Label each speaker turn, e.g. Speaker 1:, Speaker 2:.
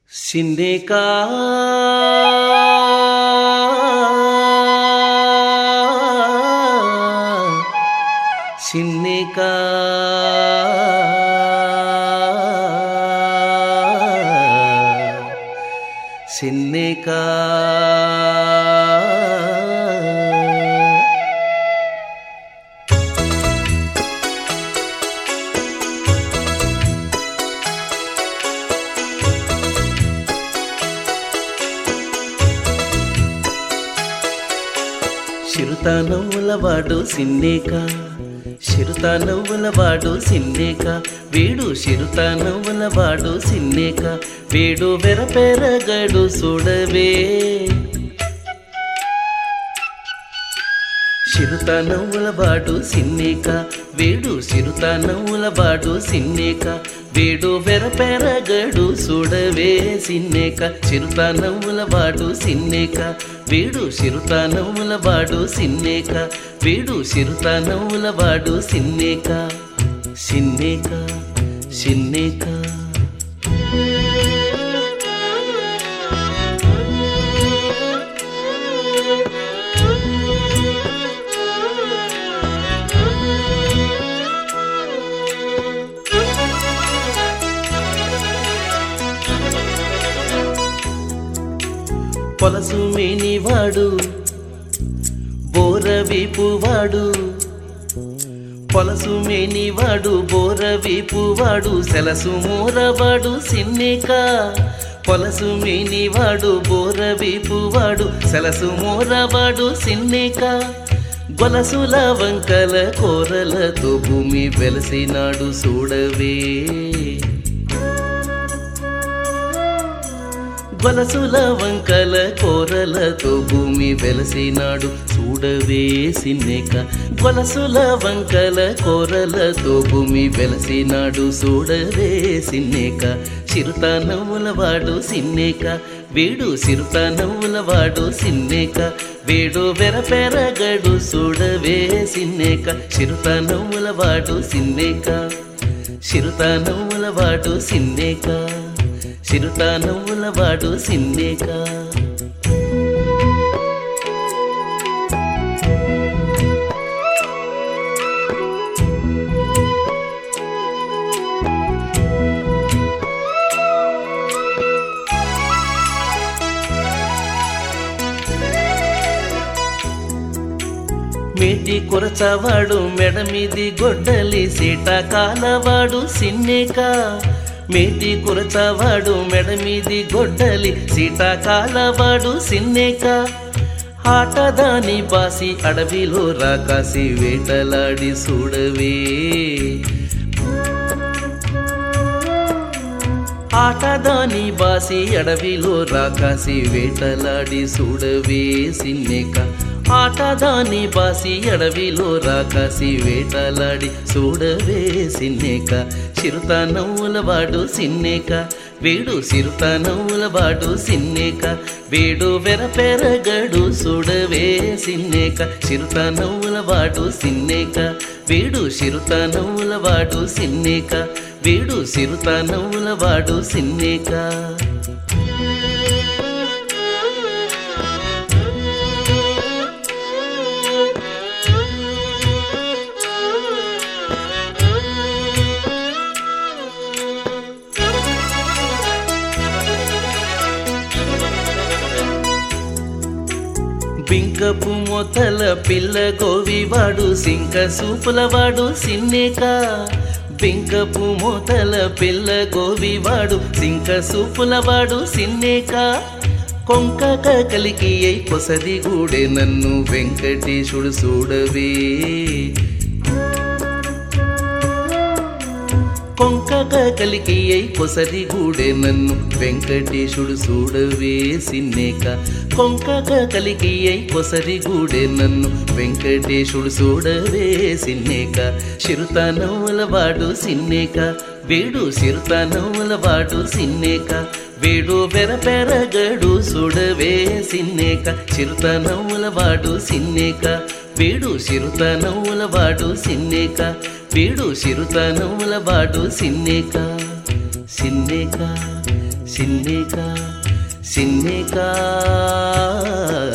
Speaker 1: సిన్నేకా సిన్నేకా సిన్నేకా చిరుత నవ్వులవాడు సిన్నేకా చిరుత నవ్వులవాడు సిన్నేకా వీడు చిరుత నవ్వులవాడు సిన్నేకా వీడు వెరపెరగడు చూడవే చిరుత నవ్వులవాడు సిన్నేకా వీడు చిరుత నవ్వులవాడు సిన్నేకా వీడు వెరపెరగడు చూడవే సిన్నేకా చిరుత నవ్వులవాడు సిన్నేకా వీడు చిరుత నవ్వులవాడు సిన్నేకా వీడు చిరుత నవ్వులవాడు సిన్నేకా సిన్నేకా సిన్నేకా పొలసు మేనివాడు బోరవీపువాడు పొలసు మేనివాడు బోరవీపువాడు సెలసు మోరవాడు సిన్నేకా పొలసు మేనివాడు బోరవీపువాడు సెలసు మోరవాడు సిన్నేకా గొలసుల వంకల కోరలతో భూమి వెలసినాడు చూడవే గొలసుల వంకల కోరలతో భూమి వెలసినాడు చూడవే సిన్నేకా గొలసుల వంకల కోరలతో భూమి వెలసినాడు చూడవే సిన్నేకా చిరుత నవ్వులవాడు సిన్నేకా వీడు చిరుత నవ్వులవాడు సిన్నేకా వీడు వెరపెరగడు చూడవే సిన్నేకా చిరుత నవ్వులవాడు సిన్నేకా చిరుత నవ్వులవాడు సిన్నేకా చిరుత నవ్వులవాడు సిన్నేకా మేటి కొరచవాడు మెడ మీది గొడ్డలి సీట కాలవాడు సిన్నేకా మేటి కురచవాడు మెడ మీది గొడ్డలి సీట కాలవాడు సిన్నేకా ఆటదాని బాసి అడవిలో రాకాసి వేటలాడి చూడవే ఆటదాని బాసి అడవిలో రాకాసి వేటలాడి చూడవే సిన్నేకా ఆటదాని బాసి అడవిలో రాకాసి వేటలాడి చూడవే సిన్నేకా చిరుత నవ్వులవాడు సిన్నేకా వీడు చిరుత నవ్వులవాడు సిన్నేకా వీడు వెరపెరగడు చూడవే సిన్నేకా చిరుత నవ్వులవాడు సిన్నేకా వీడు చిరుత నవ్వులవాడు సిన్నేకా వీడు చిరుత నవ్వులవాడు సిన్నేకా బింకపు మొతల పిల్ల గోవివాడు సింక సూపులవాడు సిన్నేకా బింకపు మొతల పిల్ల గోవివాడు సింక సూపులవాడు సిన్నేకా కొంక కలికి అయి పొసది గూడే నన్ను వెంకటేశుడు చూడవే కొంక కలికి అయి పొసది గూడే నన్ను వెంకటేశుడు చూడవే సిన్నేకా కొంక కలికి అయి పొసది గూడే నన్ను వెంకటేశుడు చూడవే సిన్నేకా చిరుత నవ్వులవాడు సిన్నేకా వీడు చిరుత నవ్వులవాడు సిన్నేకా వీడు వెరపెరగడు చూడవే సిన్నేకా చిరుత నవ్వులవాడు సిన్నేకా వీడు చిరుత నవ్వులవాడు సిన్నేకా వీడు చిరుత నవ్వులవాడు సిన్నేకా సిన్నేకా సిన్నేక సిన్నేక